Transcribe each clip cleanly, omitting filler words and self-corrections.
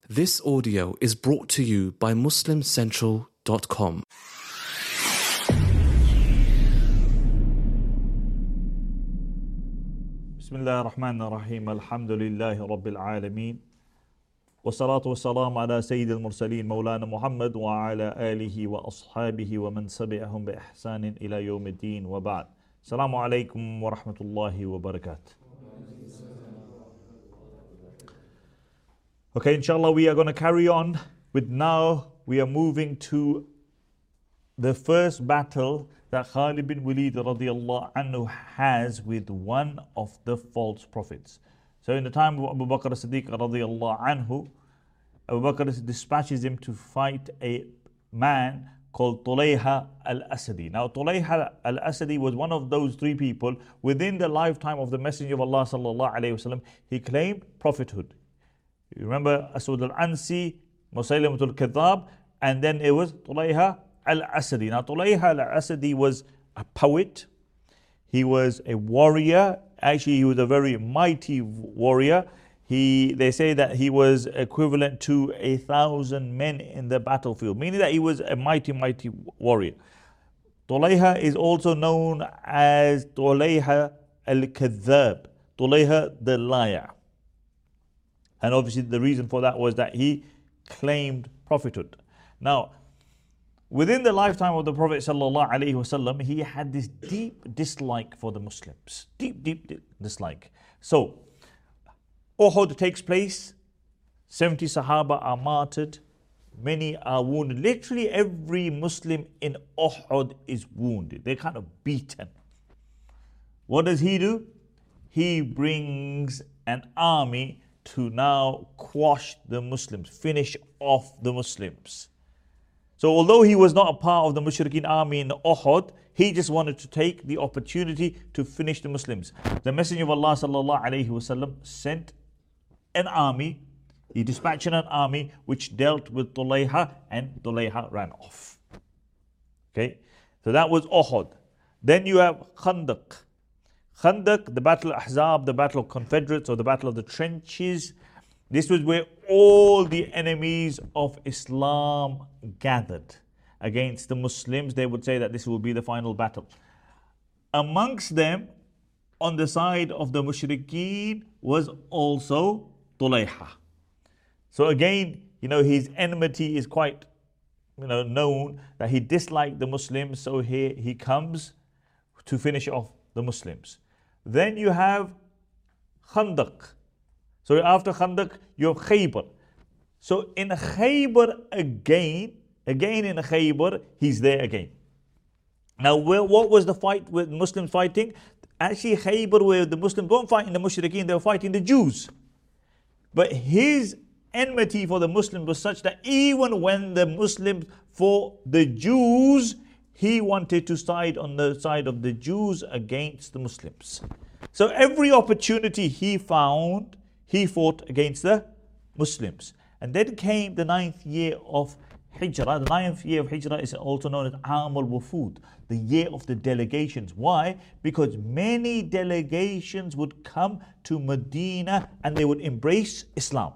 This audio is brought to you by MuslimCentral.com. Bismillah ar-Rahman ar-Rahim. Alhamdulillahi Rabbil Alameen. Wassalatu wassalamu ala Sayyid al-Mursaleen Mawlana Muhammad wa ala alihi wa ashabihi wa man sabi'ahum bi ihsanin ila yawmiddin wa ba'd. Assalamu alaikum wa rahmatullahi wa barakatuh. Okay, inshallah, we are going to carry on with now. We are moving to the first battle that Khalid bin Walid radiallahu anhu has with one of the false prophets. So in the time of Abu Bakr as-Siddiq radiallahu anhu, Abu Bakr dispatches him to fight a man called Tulayha al-Asadi. Now Tulayha al-Asadi was one of those three people within the lifetime of the Messenger of Allah sallallahu alayhi wasallam. He claimed prophethood. You remember Aswad al-Ansi, Musaylimat al-Kadhab, and then it was Tulayha al-Asadi. Now Tulayha al-Asadi was a poet. He was a warrior. Actually, he was a very mighty warrior. They say that he was equivalent to 1,000 men in the battlefield, meaning that he was a mighty warrior. Tulayha is also known as Tulayha al-Kadhab, Tulayha the liar. And obviously the reason for that was that he claimed prophethood. Now, within the lifetime of the Prophet ﷺ, he had this deep dislike for the Muslims. Deep dislike. So, Uhud takes place. 70 Sahaba are martyred. Many are wounded. Literally every Muslim in Uhud is wounded. They're kind of beaten. What does he do? He brings an army to now quash the Muslims, finish off the Muslims. So although he was not a part of the Mushrikeen army in Uhud, he just wanted to take the opportunity to finish the Muslims. The Messenger of Allah sallallahu alaihi wasallam sent an army. He dispatched an army which dealt with Tulayha, and Tulayha ran off. Okay, so that was Uhud. Then you have Khandaq. Khandaq, the Battle of Ahzab, the Battle of Confederates, or the Battle of the Trenches. This was where all the enemies of Islam gathered against the Muslims. They would say that this will be the final battle. Amongst them, on the side of the Mushrikeen, was also Tulayha. So again, his enmity is quite known, that he disliked the Muslims. So here he comes to finish off the Muslims. Then you have Khandaq. So after Khandaq, you have Khaybar. So in Khaybar again in Khaybar, he's there again. Now, what was the fight with Muslims fighting? Actually, Khaybar, where the Muslims weren't fighting the Mushrikeen, they were fighting the Jews. But his enmity for the Muslims was such that even when the Muslims fought the Jews, he wanted to side on the side of the Jews against the Muslims. So every opportunity he found, he fought against the Muslims. And then came the 9th year of Hijrah. The 9th year of Hijrah is also known as Aam al-Wufud, the year of the delegations. Why? Because many delegations would come to Medina and they would embrace Islam.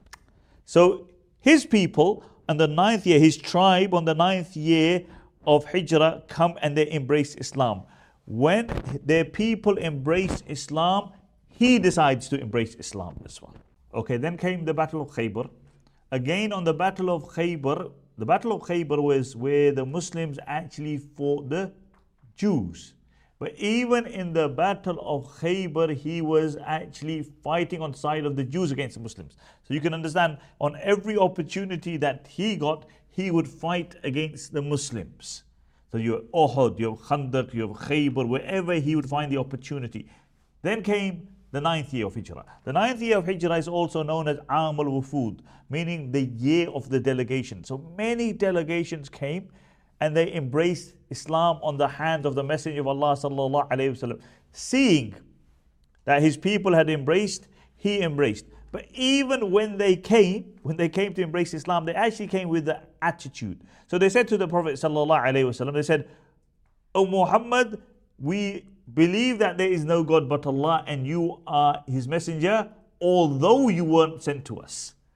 So his people on the 9th year, his tribe on the 9th year of Hijrah come and they embrace Islam. When their people embrace Islam, he decides to embrace Islam as well. Okay, then came the Battle of Khaybar. Again on the Battle of Khaybar, the Battle of Khaybar was where the Muslims actually fought the Jews. But even in the Battle of Khaybar, he was actually fighting on the side of the Jews against the Muslims. So you can understand, on every opportunity that he got, he would fight against the Muslims. So you have Uhud, you have Khandaq, you have Khaybar, wherever he would find the opportunity. Then came the 9th year of Hijrah. The 9th year of Hijrah is also known as Aam al-Wufud, meaning the year of the delegation. So many delegations came and they embraced Islam on the hands of the Messenger of Allah sallallahu alaihi wasallam. Seeing that his people had embraced, he embraced. But even when they came to embrace Islam, they actually came with the attitude. So they said to the Prophet sallallahu alaihi wasallam, they said, "O Muhammad, we believe that there is no God but Allah and you are His messenger, although you weren't sent to us."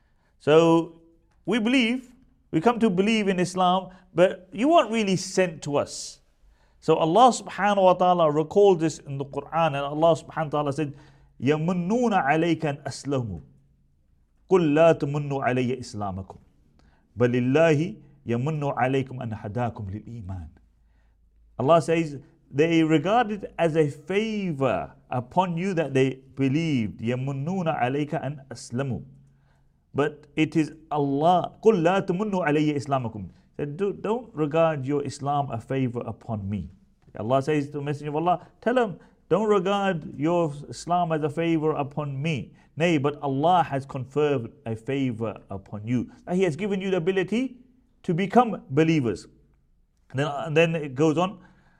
So we believe, we come to believe in Islam, but you weren't really sent to us. So Allah subhanahu wa ta'ala recalls this in the Quran, and Allah subhanahu wa ta'ala said, يَمُنُّونَ عَلَيْكَ أَنْ أَسْلَمُوا قُلْ لَا تَمُنُّوا عَلَيَّ إِسْلَامَكُمْ بَلِ اللَّهِ يَمُنُّ عَلَيْكُمْ أَنْ هَدَاكُمْ لِلْإِيمَانِ. Allah says, they regard it as a favor upon you that they believed. يَمُنُّونَ عَلَيْكَ أَنْ أَسْلَمُوا. But it is Allah. قُلْ لَا تَمُنُّوا عَلَيَّ إِسْلَامَكُمْ. Said, don't regard your Islam a favor upon me. Allah says to the Messenger of Allah, tell him, don't regard your Islam as a favor upon me. Nay, but Allah has conferred a favor upon you. He has given you the ability to become believers. And then it goes on,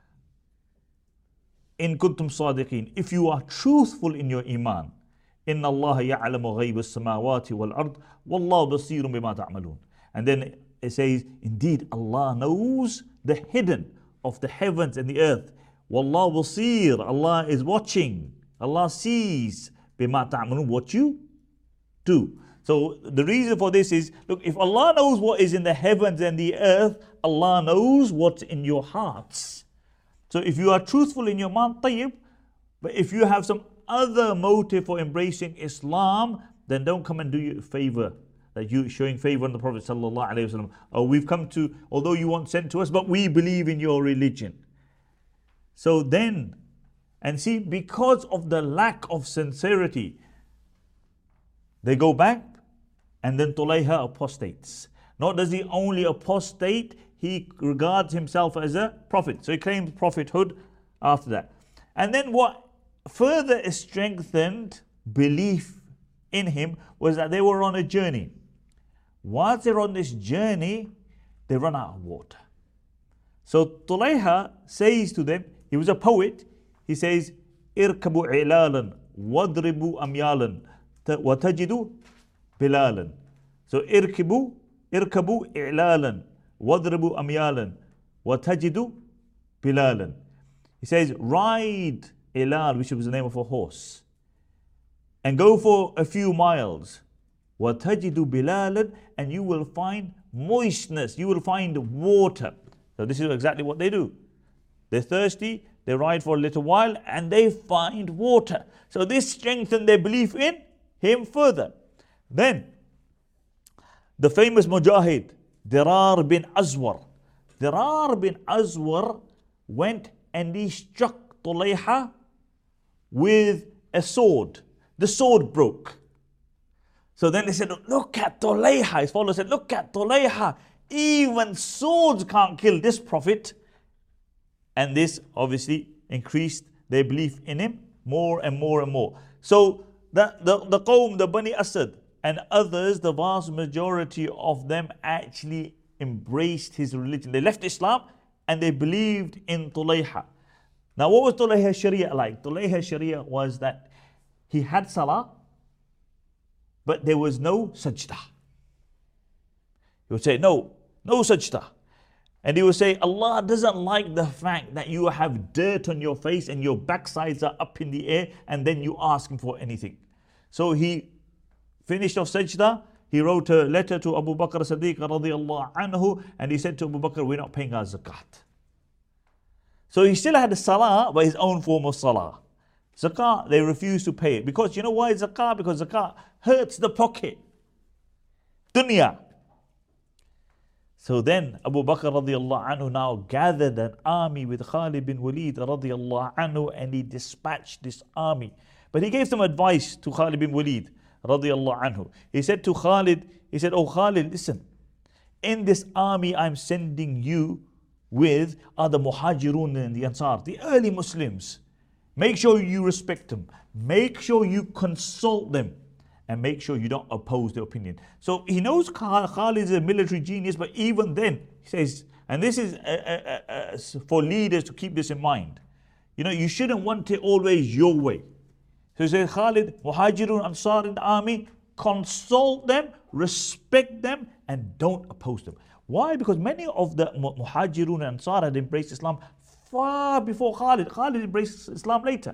in kuntum sadiqeen, if you are truthful in your iman, inna Allah ya'lamu ghayba as-samawati wal-ard, wallahu basirun bima ta'malun. And then it says, indeed Allah knows the hidden of the heavens and the earth. Wallahu basir, Allah is watching, Allah sees bima ta'malun, what you do. So the reason for this is, look, if Allah knows what is in the heavens and the earth, Allah knows what's in your hearts. So if you are truthful in your man, tayyib, but if you have some other motive for embracing Islam, then don't come and do you a favor, that you showing favor on the Prophet sallallahu alaihi wasallam. Oh, we've come to, although you weren't sent to us, but we believe in your religion. So then, and see, because of the lack of sincerity, they go back, and then Tulayha apostates. Not does he only apostate, he regards himself as a prophet. So he claims prophethood after that. And then what further strengthened belief in him was that they were on a journey. Whilst they're on this journey, they run out of water. So Tulayha says to them, he was a poet, he says, Irkabu ilalan, wadribu amyalan, watajidu bilalan. So irkabu ilalan, wadribu amyalan, watajidu bilalan. He says, ride ilal, which was the name of a horse, and go for a few miles. وَتَجِدُ بِلَالًا, and you will find moistness, you will find water. So this is exactly what they do. They're thirsty, they ride for a little while, and they find water. So this strengthened their belief in him further. Then, the famous Mujahid, Dirar bin Azwar. Dirar bin Azwar went and he struck Tulayha with a sword. The sword broke. So then they said, look at Tulayha. His followers said, look at Tulayha. Even swords can't kill this prophet. And this obviously increased their belief in him more and more and more. So the Qawm, the Bani Asad and others, the vast majority of them actually embraced his religion. They left Islam and they believed in Tulayha. Now what was Tulayha's Sharia like? Tulayha's Sharia was that he had Salah, but there was no sajdah. He would say, no sajdah. And he would say, Allah doesn't like the fact that you have dirt on your face and your backsides are up in the air and then you ask him for anything. So he finished off sajdah, he wrote a letter to Abu Bakr as-Siddiq radiyallahu anhu, and he said to Abu Bakr, we're not paying our zakat. So he still had a salah, but his own form of salah. Zakat, they refused to pay it. Because you know why zakat? Because zakat hurts the pocket. Dunya. So then Abu Bakr radiallahu anhu now gathered an army with Khalid bin Walid radiallahu anhu, and he dispatched this army. But he gave some advice to Khalid bin Walid radiallahu anhu. He said to Khalid, he said, oh Khalid, listen, in this army I'm sending you with are the Muhajirun and the Ansar, the early Muslims. Make sure you respect them. Make sure you consult them. And make sure you don't oppose their opinion. So he knows Khalid is a military genius, but even then, he says, and this is for leaders to keep this in mind. You know, you shouldn't want it always your way. So he says, Khalid, Muhajirun, Ansar in the army, consult them, respect them, and don't oppose them. Why? Because many of the Muhajirun and Ansar had embraced Islam far before Khalid. Khalid embraced Islam later.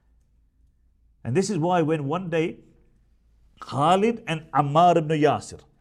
And this is why when one day Khalid and Ammar ibn Yasir,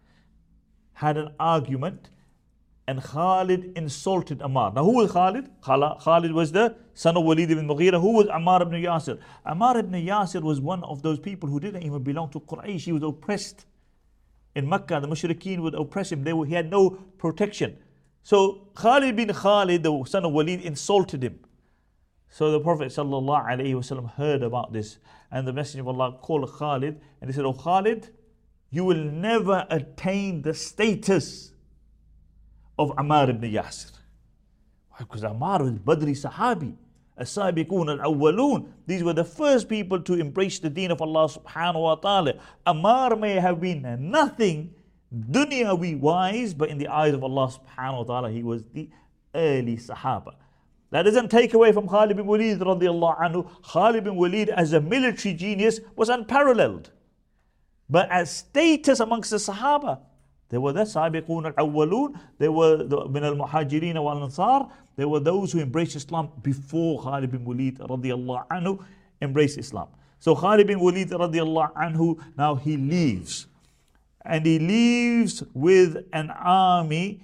had an argument and Khalid insulted Ammar. Now who was Khalid? Khalid was the son of Walid ibn Mughira. Who was Ammar ibn Yasir? Ammar ibn Yasir was one of those people who didn't even belong to Quraysh. He was oppressed. In Mecca, the mushrikeen would oppress him. He had no protection. So Khalid bin Khalid, the son of Walid, insulted him. So the Prophet ﷺ heard about this, and the Messenger of Allah called Khalid and he said, "Oh Khalid, you will never attain the status of Ammar ibn Yasir." Why? Because Ammar was Badri Sahabi, As-Sabiqun al-Awwalun. These were the first people to embrace the deen of Allah subhanahu wa ta'ala. Ammar may have been nothing dunyawi wise, but in the eyes of Allah subhanahu wa ta'ala, he was the early Sahaba. That doesn't take away from Khalid bin Walid radiallahu anhu. Khalid bin Walid as a military genius was unparalleled. But as status amongst the Sahaba, there were the Sabiqun al-Awwalun, there were the min al-Muhajirin wal-Ansar, there were those who embraced Islam before Khalid bin Walid radiallahu anhu embraced Islam. So Khalid bin Walid radiallahu anhu, now he leaves. And he leaves with an army,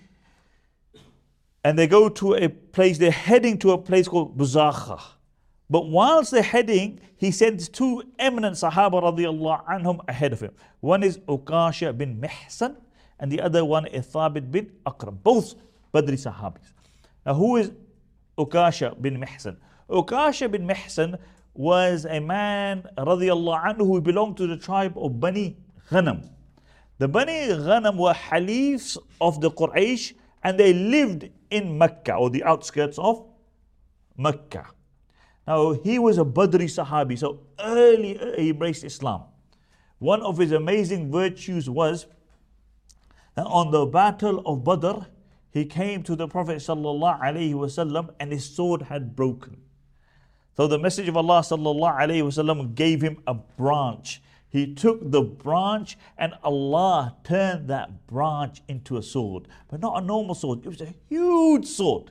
and they go to a place, they're heading to a place called Buzakha. But whilst they're heading, he sends two eminent Sahaba radiallahu anhum ahead of him. One is Ukasha bin Mihsan, and the other one is Thabit bin Akram. Both Badri Sahabis. Now who is Ukasha bin Mihsan? Ukasha bin Mihsan was a man radiallahu anhu who belonged to the tribe of Bani Ghanam. The Bani Ghanam were Halifs of the Quraysh, and they lived in Mecca, or the outskirts of Mecca. Now he was a Badri Sahabi, so early he embraced Islam. One of his amazing virtues was that on the battle of Badr, he came to the Prophet ﷺ and his sword had broken. So the Messenger of Allah ﷺ gave him a branch. He took the branch and Allah turned that branch into a sword. But not a normal sword, it was a huge sword.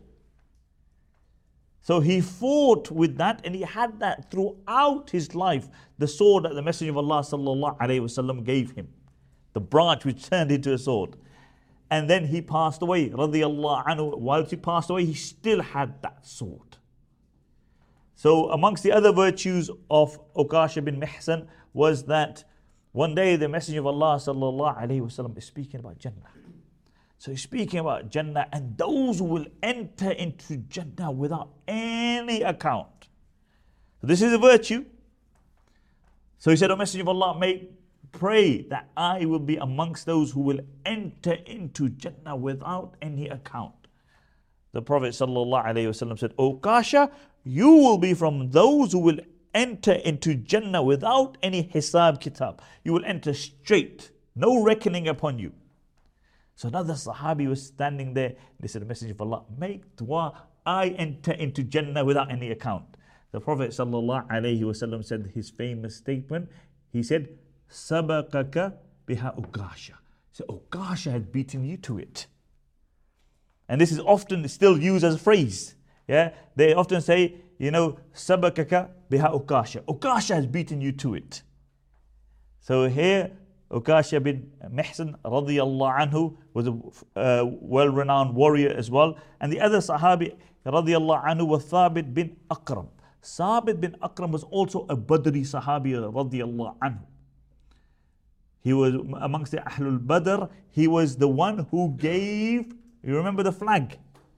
So he fought with that, and he had that throughout his life, the sword that the Messenger of Allah ﷺ gave him. The branch which turned into a sword. And then he passed away, radiallahu anhu. Whilst he passed away, he still had that sword. So amongst the other virtues of Ukasha bin Mihsan was that one day the Messenger of Allah ﷺ is speaking about Jannah. So he's speaking about Jannah and those who will enter into Jannah without any account. So this is a virtue. So he said, O Messenger of Allah, may pray that I will be amongst those who will enter into Jannah without any account. The Prophet ﷺ said, O Ukasha, you will be from those who will enter into Jannah without any hisab kitab. You will enter straight, no reckoning upon you. So another Sahabi was standing there. They said, Messenger of Allah, make dua, I enter into Jannah without any account. The Prophet ﷺ said his famous statement. He said, Sabaqaka biha Ukasha. So Ukasha had beaten you to it. And this is often still used as a phrase. Yeah, they often say, Sabaqaka biha Ukasha. Ukasha has beaten you to it. So here, Ukasha bin Mihsan radiallahu anhu was a well-renowned warrior as well. And the other Sahabi radiallahu anhu was Thabit bin Akram. Thabit bin Akram was also a Badri Sahabi radiallahu anhu. He was amongst the Ahlul Badr. He was the one who gave, you remember the flag?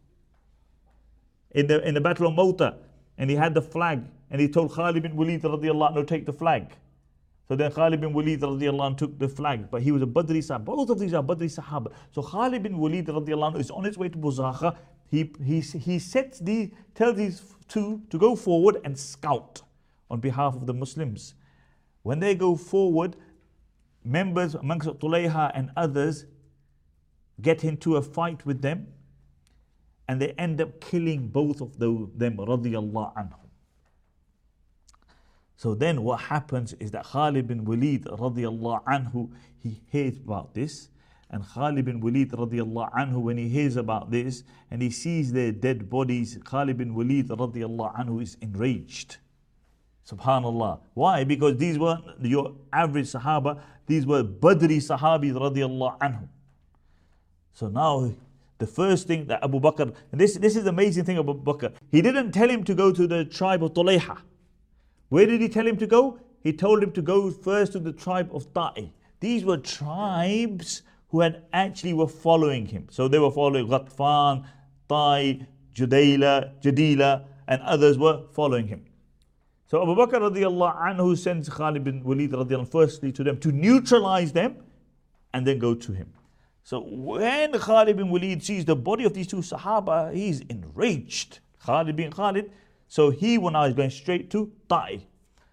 In the Battle of Mawta. And he had the flag. And he told Khalid bin Walid radiallahu anhu, take the flag. So then Khalid bin Walid radiallahu anhu took the flag. But he was a Badri Sahaba. Both of these are Badri Sahaba. So Khalid bin Walid radiallahu anhu is on his way to Buzakha. He tells these two to go forward and scout on behalf of the Muslims. When they go forward, members amongst Tulayha and others get into a fight with them, and they end up killing both of them radiyallahu anhum. So then what happens is that Khalid bin Walid radiyallahu anhu, he hears about this, and Khalid bin Walid radiyallahu anhu, when he hears about this and he sees their dead bodies, Khalid bin Walid radiyallahu anhu is enraged. Subhanallah. Why? Because these weren't your average Sahaba, these were Badri Sahabis radiallahu anhum. So now the first thing that Abu Bakr, and this is the amazing thing about Abu Bakr, he didn't tell him to go to the tribe of Tulayha. Where did he tell him to go? He told him to go first to the tribe of Ta'i. These were tribes who had actually were following him. So they were following Ghatfan, Ta'i, Jadila, and others were following him. So Abu Bakr radiallahu anhu sends Khalid bin Walid radiallahu anhu firstly to them to neutralize them and then go to him. So when Khalid bin Walid sees the body of these two Sahaba, he's enraged. Khalid bin Khalid. So he now is going straight to Ta'i.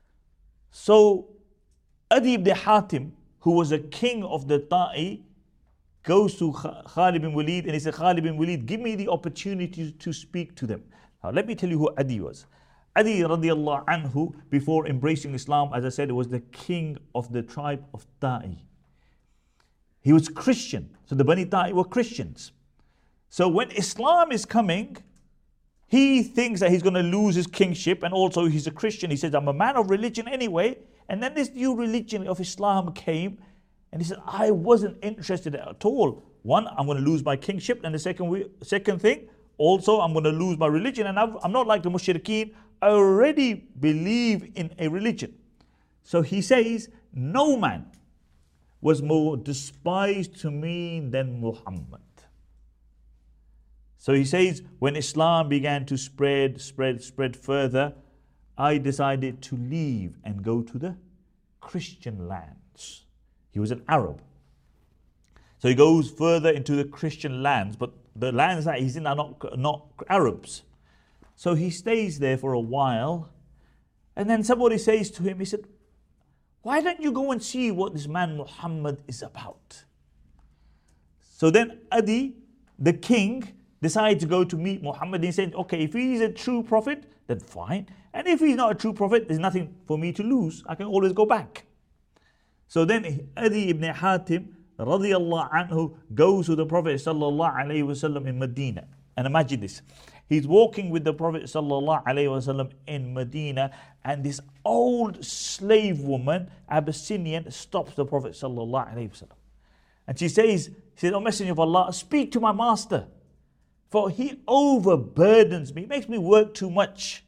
So Adi ibn Hatim, who was a king of the Ta'i, goes to Khalid bin Walid and he said, Khalid bin Walid, give me the opportunity to speak to them. Now let me tell you who Adi was. Adi radiallahu anhu, before embracing Islam, as I said, was the king of the tribe of Ta'i. He was Christian. So the Bani Ta'i were Christians. So when Islam is coming, he thinks that he's going to lose his kingship, and also he's a Christian. He says, I'm a man of religion anyway. And then this new religion of Islam came, and he said, I wasn't interested at all. One, I'm going to lose my kingship, and the second thing, also I'm going to lose my religion, and I'm not like the mushrikeen. I already believe in a religion. So he says, no man was more despised to me than Muhammad. So he says, when Islam began to spread further, I decided to leave and go to the Christian lands. He was an Arab. So he goes further into the Christian lands, but the lands that he's in are not Arabs. So he stays there for a while, and then somebody says to him, he said, why don't you go and see what this man Muhammad is about? So then Adi, the king, decided to go to meet Muhammad. He said, okay, if he's a true prophet, then fine. And if he's not a true prophet, there's nothing for me to lose. I can always go back. So then Adi ibn Hatim radiyallahu anhu goes to the Prophet sallallahu alayhi wasallam in Medina. And imagine this. He's walking with the Prophet sallallahu alayhi wasallam in Medina, and this old slave woman, Abyssinian, stops the Prophet sallallahu alayhi wasallam. And she says, "O Messenger of Allah, speak to my master, for he overburdens me, makes me work too much."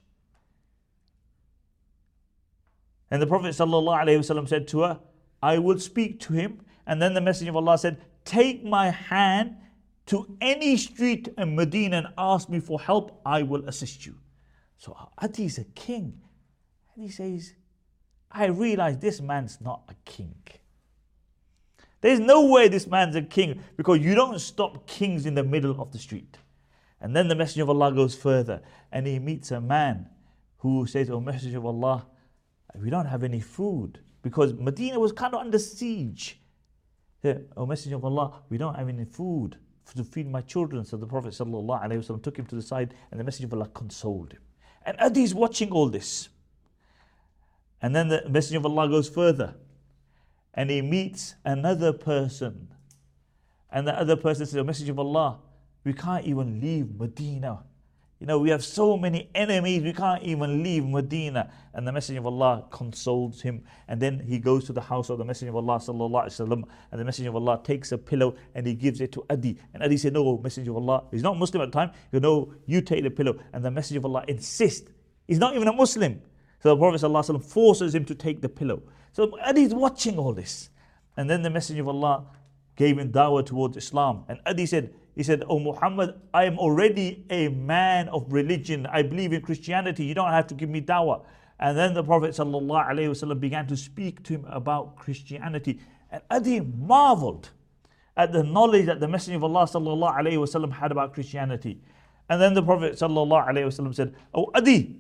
And the Prophet ﷺ said to her, I will speak to him. And then the Messenger of Allah said, take my hand to any street in Medina and ask me for help, I will assist you. So Adi is a king. And he says, I realize this man's not a king. There's no way this man's a king, because you don't stop kings in the middle of the street. And then the Messenger of Allah goes further and he meets a man who says, "O Messenger of Allah, we don't have any food," because Medina was kind of under siege. "O Messenger of Allah, we don't have any food to feed my children." So the Prophet ﷺ took him to the side and the Messenger of Allah consoled him. And Adi is watching all this. And then the Messenger of Allah goes further and he meets another person. And the other person says, "O Messenger of Allah, we can't even leave Medina. You know, we have so many enemies, we can't even leave Medina." And the Messenger of Allah consoles him. And then he goes to the house of the Messenger of Allah sallallahu alaihi wasallam, and the Messenger of Allah takes a pillow and he gives it to Adi. And Adi said, "No, Messenger of Allah," he's not Muslim at the time, "You know, you take the pillow." And the Messenger of Allah insists. He's not even a Muslim. So the Prophet sallallahu alaihi wasallam forces him to take the pillow. So Adi is watching all this. And then the Messenger of Allah gave him dawah towards Islam. And Adi said, "O Muhammad, I am already a man of religion. I believe in Christianity. You don't have to give me dawah." And then the Prophet ﷺ began to speak to him about Christianity. And Adi marveled at the knowledge that the Messenger of Allah ﷺ had about Christianity. And then the Prophet ﷺ said, "O Adi,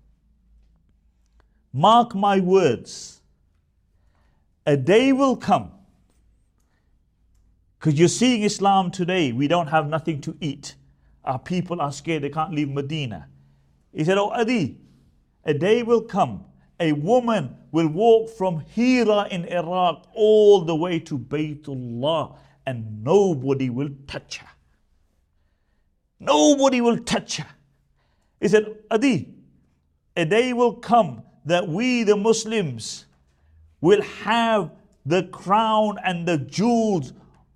mark my words. A day will come, because you're seeing Islam today, we don't have nothing to eat. Our people are scared, they can't leave Medina." He said, "Oh Adi, a day will come, a woman will walk from Hira in Iraq all the way to Baytullah, and nobody will touch her. Nobody will touch her." He said, "Adi, a day will come that we the Muslims will have the crown and the jewels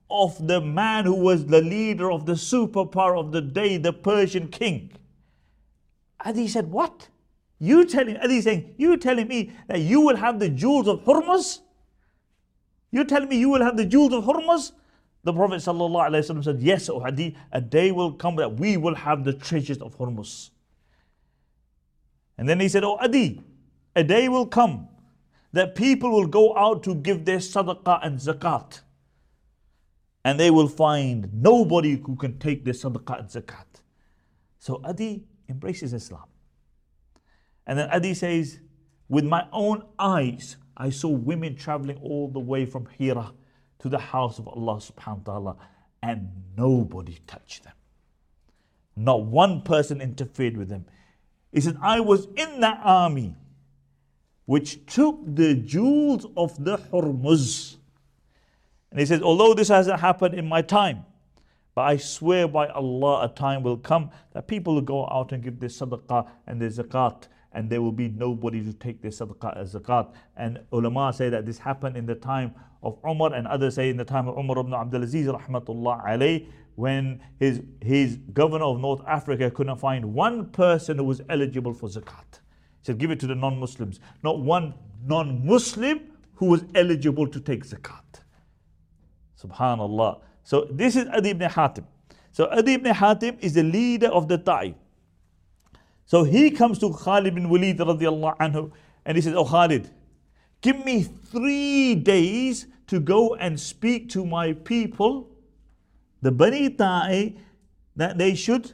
of the man who was the leader of the superpower of the day, the Persian king. Adi said, what? Adi saying, you telling me that you will have the jewels of Hormuz? You telling me you will have the jewels of Hormuz? The Prophet ﷺ said, yes, O Adi, a day will come that we will have the treasures of Hormuz. And then he said, oh Adi, a day will come that people will go out to give their sadaqah and zakat. And they will find nobody who can take their sadaqah and zakat. So Adi embraces Islam. And then Adi says, with my own eyes, I saw women traveling all the way from Hira to the house of Allah subhanahu wa ta'ala, and nobody touched them. Not one person interfered with them. He said, I was in that army which took the jewels of the Hormuz. And he says, although this hasn't happened in my time, but I swear by Allah, a time will come that people will go out and give their sadaqah and their zakat, and there will be nobody to take their sadaqah and zakat. And ulama say that this happened in the time of Umar, and others say in the time of Umar ibn Abdul Aziz rahmatullah alayh, when his governor of North Africa couldn't find one person who was eligible for zakat. He said, give it to the non-Muslims. Not one non-Muslim who was eligible to take zakat. Subhanallah. So this is Adi ibn Hatim. So Adi ibn Hatim is the leader of the Ta'if. So he comes to Khalid bin Walid radiallahu anhu, and he says, oh Khalid, give me 3 days to go and speak to my people, the Bani Ta'i, that they should,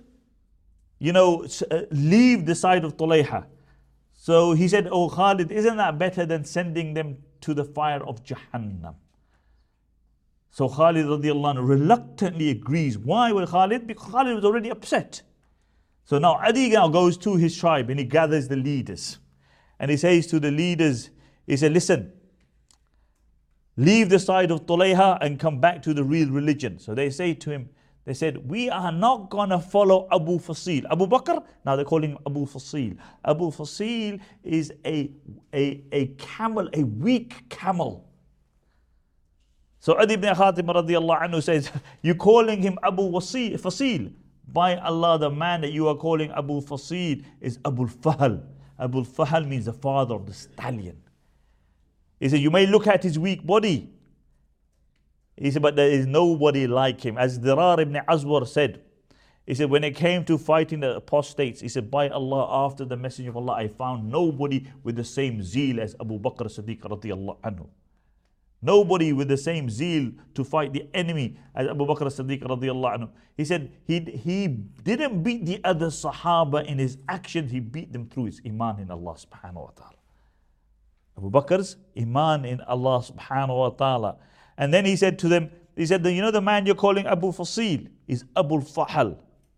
leave the side of Tulayha. So he said, oh Khalid, isn't that better than sending them to the fire of Jahannam? So Khalid radiallahu anhu reluctantly agrees. Why with Khalid? Because Khalid was already upset. So now Adi now goes to his tribe and he gathers the leaders. And he says to the leaders, he said, listen, leave the side of Tulayha and come back to the real religion. So they say to him, they said, we are not going to follow Abu Fasil. Abu Bakr, now they're calling him Abu Fasil. Abu Fasil is a camel, a weak camel. So Adi ibn Khatim radiallahu anhu says, you calling him Abu Fasil. By Allah, the man that you are calling Abu Fasil is Abu Fahl. Abu Fahl means the father of the stallion. He said, you may look at his weak body. He said, but there is nobody like him. As Dirar ibn Azwar said, he said, when it came to fighting the apostates, he said, by Allah, after the Messenger of Allah, I found nobody with the same zeal as Abu Bakr as-Siddiq radiallahu anhu. Nobody with the same zeal to fight the enemy as Abu Bakr as-Siddiq radiallahu anhu. He said he didn't beat the other Sahaba in his actions, he beat them through his iman in Allah subhanahu wa ta'ala. Abu Bakr's iman in Allah subhanahu wa ta'ala. And then he said to them, he said, you know the man you're calling Abu Fasil is Abu Fahl.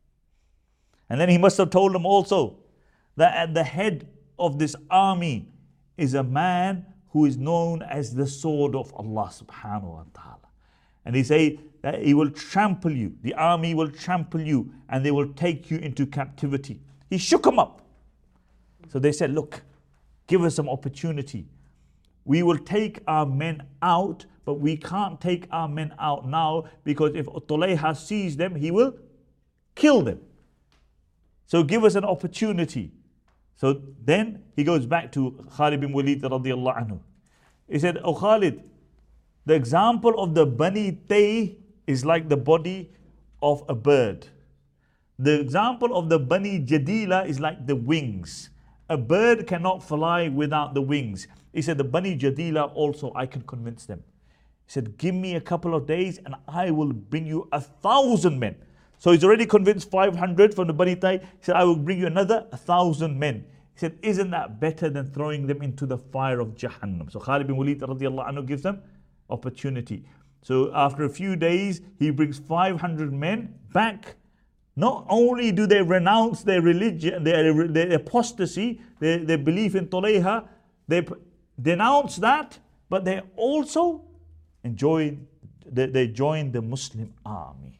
And then he must have told them also that at the head of this army is a man who is known as the sword of Allah subhanahu wa ta'ala. And he say that he will trample you, the army will trample you, and they will take you into captivity. He shook them up. So they said, look, give us some opportunity. We will take our men out, but we can't take our men out now, because if Tulayha sees them, he will kill them. So give us an opportunity. So then he goes back to Khalid bin Walid radiallahu anhu. He said, oh Khalid, the example of the Bani Tay is like the body of a bird. The example of the Bani Jadila is like the wings. A bird cannot fly without the wings. He said, the Bani Jadila also, I can convince them. He said, give me a couple of days and I will bring you 1,000 men. So he's already convinced 500 from the Bani Tay. He said, I will bring you another 1,000 men. He said, isn't that better than throwing them into the fire of Jahannam? So Khalid bin Walid radiallahu anhu gives them opportunity. So after a few days, he brings 500 men back. Not only do they renounce their religion, their apostasy, their belief in Tulayha, they denounce that, but they also join the Muslim army.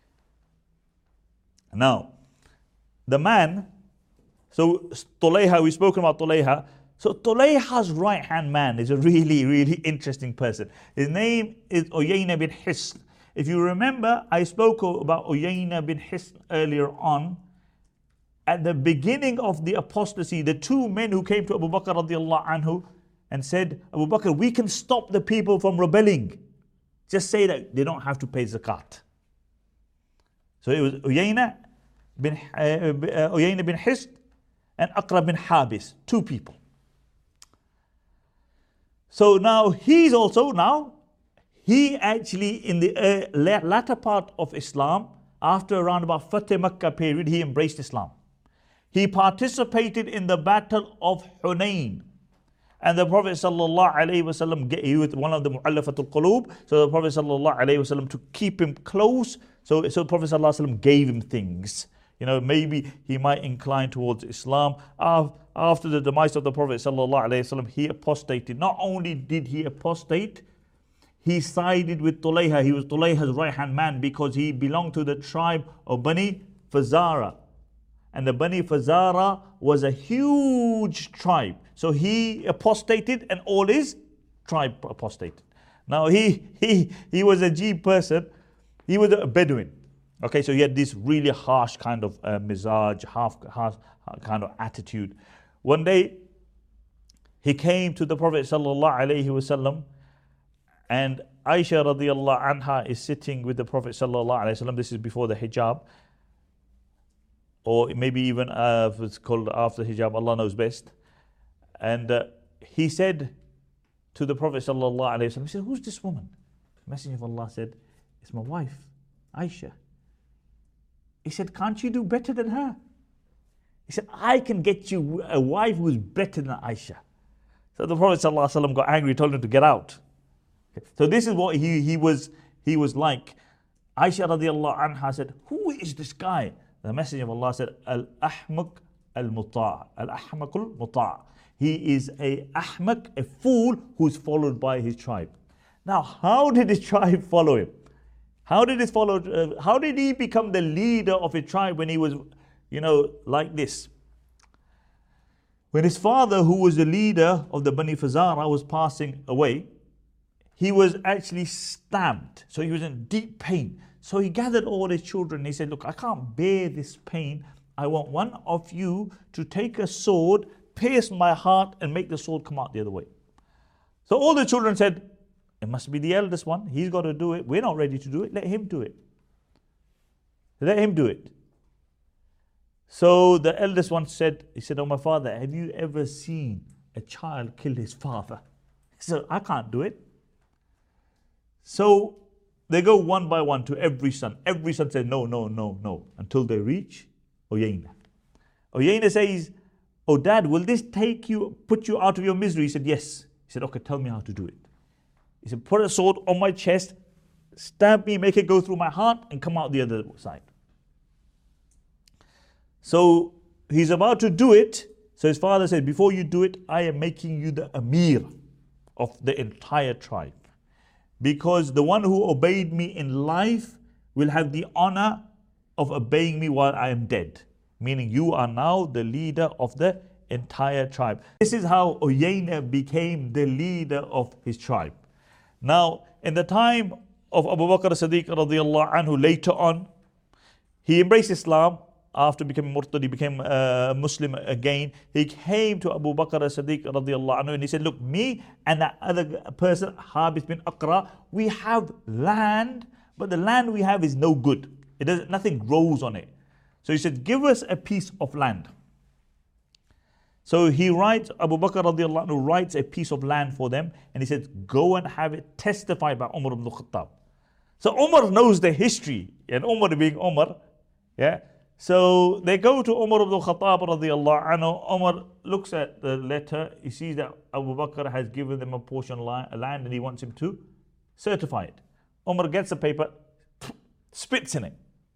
Now, the man, so Tulayha, we've spoken about Tulayha. So Tulayha's right-hand man is a really, really interesting person. His name is Uyayna bin Hisn. If you remember, I spoke about Uyayna bin Hisn earlier on. At the beginning of the apostasy, the two men who came to Abu Bakr radiallahu anhu and said, Abu Bakr, we can stop the people from rebelling. Just say that they don't have to pay zakat. So it was Uyayna bin Hisn and Aqra bin Habis, two people. So now he actually in the latter part of Islam, after around about Fateh Makkah period, he embraced Islam. He participated in the battle of Hunayn. And the Prophet ﷺ, he was one of the Mu'allafatul Qulub. So the Prophet ﷺ, to keep him close, so the Prophet ﷺ gave him things. Maybe he might incline towards Islam. After the demise of the Prophet ﷺ, he apostated. Not only did he apostate, he sided with Tulayha. He was Tulayha's right-hand man because he belonged to the tribe of Bani Fazara. And the Bani Fazara was a huge tribe. So he apostated and all his tribe apostated. Now he was a Jeep person. He was a Bedouin. Okay, so he had this really harsh kind of mizaj, harsh kind of attitude. One day, he came to the Prophet ﷺ, and Aisha radiallahu anha is sitting with the Prophet ﷺ. This is before the hijab, or maybe even if it's called after hijab, Allah knows best. And he said to the Prophet ﷺ, he said, who's this woman? The Messenger of Allah said, it's my wife, Aisha. He said, can't you do better than her? He said, I can get you a wife who is better than Aisha. So the Prophet ﷺ got angry, told him to get out. So this is what he was like. Aisha radiallahu anha said, who is this guy? The Messenger of Allah said, Al-Ahmaq al-Muta'. Al-Ahmaq al-Muta'. He is a ahmaq, a fool who's followed by his tribe. Now, how did his tribe follow him? How did he become the leader of a tribe when he was, like this? When his father, who was the leader of the Bani Fazara, was passing away, he was actually stabbed. So he was in deep pain. So he gathered all his children and he said, look, I can't bear this pain. I want one of you to take a sword, pierce my heart, and make the sword come out the other way. So all the children said, it must be the eldest one. He's got to do it. We're not ready to do it. Let him do it. Let him do it. So the eldest one said, oh, my father, have you ever seen a child kill his father? He said, I can't do it. So they go one by one to every son. Every son said, no, no, no, no, until they reach Uyayna. Uyayna says, oh, Dad, will this put you out of your misery? He said, yes. He said, okay, tell me how to do it. He said, put a sword on my chest, stab me, make it go through my heart, and come out the other side. So he's about to do it. So his father said, before you do it, I am making you the Amir of the entire tribe. Because the one who obeyed me in life will have the honor of obeying me while I am dead. Meaning you are now the leader of the entire tribe. This is how Uyayna became the leader of his tribe. Now, in the time of Abu Bakr as-Siddiq radiallahu anhu, later on, he embraced Islam. After becoming murtad, he became a Muslim again. He came to Abu Bakr as-Siddiq radiallahu anhu and he said, look, me and that other person, Habis bin Aqra, we have land, but the land we have is no good. Nothing grows on it. So he said, give us a piece of land. So Abu Bakr radiallahu anhu writes a piece of land for them and he says, go and have it testified by Umar ibn Khattab. So Umar knows the history, and Umar being Umar, yeah. So they go to Umar ibn Khattab radiallahu anhu. Umar looks at the letter, he sees that Abu Bakr has given them a portion of land and he wants him to certify it. Umar gets the paper, spits in it.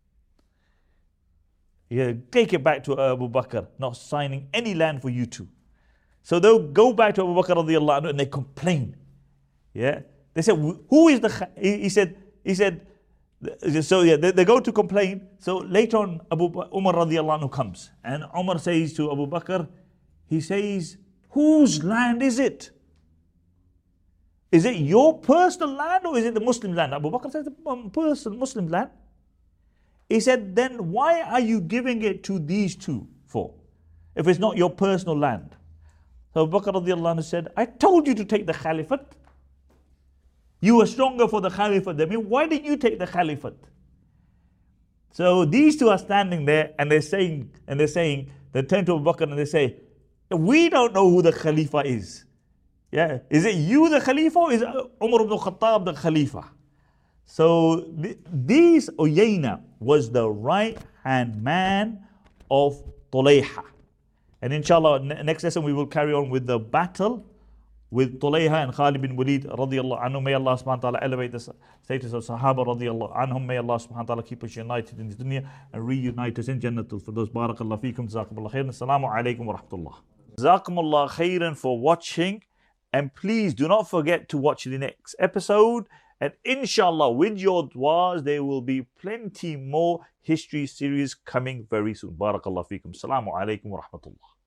Yeah, take it back to Abu Bakr, not signing any land for you two. So they'll go back to Abu Bakr radiallahu anhu and they complain. Yeah, they said, who is the? He said. So yeah, they go to complain. So later on, Umar radiallahu anhu comes and Umar says to Abu Bakr, he says, whose land is it? Is it your personal land or is it the Muslim land? Abu Bakr says the personal Muslim land. He said, then why are you giving it to these two for? If it's not your personal land. So Abu Bakr radiallahu anhu said, I told you to take the Caliphate. You were stronger for the Caliphate than me. Why didn't you take the Caliphate? So these two are standing there and they're saying, they turn to Abu Bakr and they say, we don't know who the Khalifa is. Yeah, is it you the Khalifa or is it Umar ibn Khattab the Khalifa? So these Uyayna was the right hand man of Tulayha. And inshallah, next lesson we will carry on with the battle with Tulayha and Khalid bin Walid radiallahu anhu. May Allah subhanahu wa ta'ala elevate the status of Sahaba radiallahu anhum. May Allah subhanahu wa ta'ala keep us united in the dunya and reunite us in Jannatul Firdaus. Barakallahu feekum. Jazakumullah khairan. Assalamu alaikum wa rahmatullah. Jazakumullah khairan for watching. And please do not forget to watch the next episode. And inshallah, with your du'as, there will be plenty more history series coming very soon. Barakallahu feekum. Assalamu alaikum wa rahmatullah.